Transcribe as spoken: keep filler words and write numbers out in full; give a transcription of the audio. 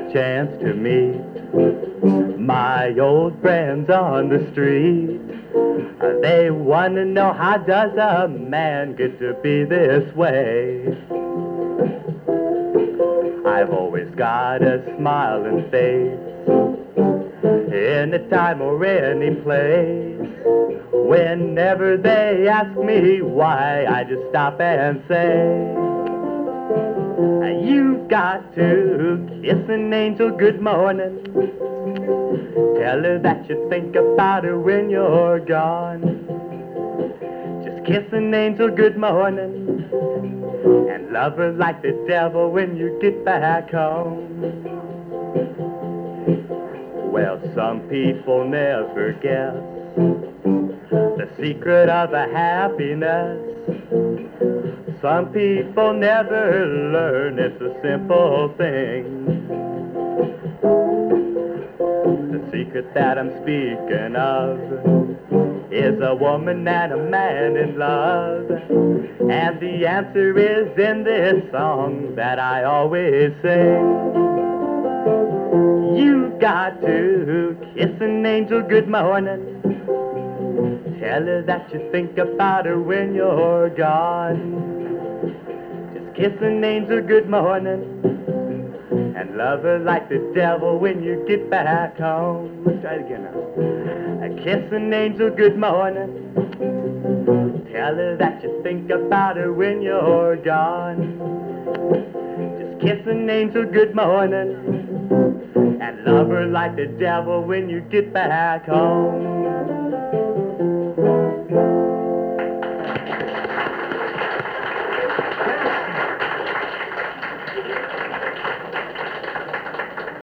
chance to meet my old friends on the street. Uh, They want to know, how does a man get to be this way? I've always got a smiling face, any time or any place. Whenever they ask me why, I just stop and say, you've got to kiss an angel good morning. Tell her that you think about her when you're gone. Just kiss an angel good morning and love her like the devil when you get back home. Well, some people never guess the secret of a happiness. Some people never learn, it's a simple thing. The secret that I'm speaking of is a woman and a man in love. And the answer is in this song that I always sing. You've got to kiss an angel good morning. Tell her that you think about her when you're gone. Just kiss an angel good morning and love her like the devil when you get back home. Let's try it again now. Kiss an angel good morning. Tell her that you think about her when you're gone. Just kiss an angel good morning and love her like the devil when you get back home.